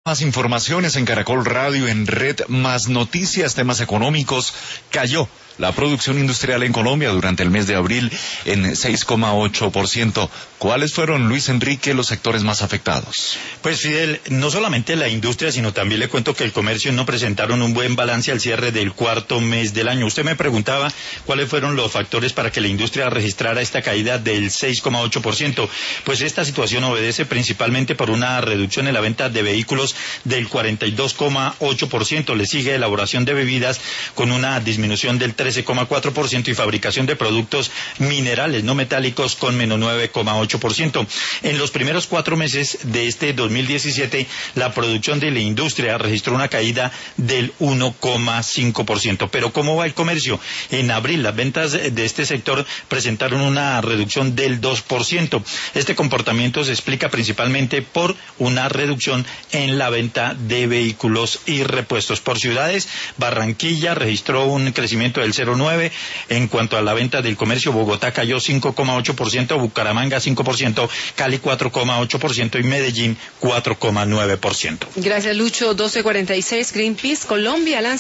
Más informaciones en Caracol Radio, en Red Más Noticias, temas económicos. Cayó la producción industrial en Colombia durante el mes de abril en 6,8%. ¿Cuáles fueron, Luis Enrique, los sectores más afectados? Pues Fidel, no solamente la industria, sino también le cuento que el comercio no presentaron un buen balance al cierre del cuarto mes del año. Usted me preguntaba cuáles fueron los factores para que la industria registrara esta caída del 6,8%. Pues esta situación obedece principalmente por una reducción en la venta de vehículos del 42,8%. Le sigue elaboración de bebidas con una disminución del 13,4% y fabricación de productos minerales no metálicos con menos 9,8%. En los primeros 4 meses de este 2017, la producción de la industria registró una caída del 1,5%. Pero ¿cómo va el comercio? En abril, las ventas de este sector presentaron una reducción del 2%. Este comportamiento se explica principalmente por una reducción en la venta de vehículos y repuestos. Por ciudades, Barranquilla registró un crecimiento del 0,9%. En cuanto a la venta del comercio, Bogotá cayó 5,8%, Bucaramanga 5%, Cali 4,8% y Medellín 4,9%. Gracias, Lucho. 12:46, Greenpeace Colombia lanza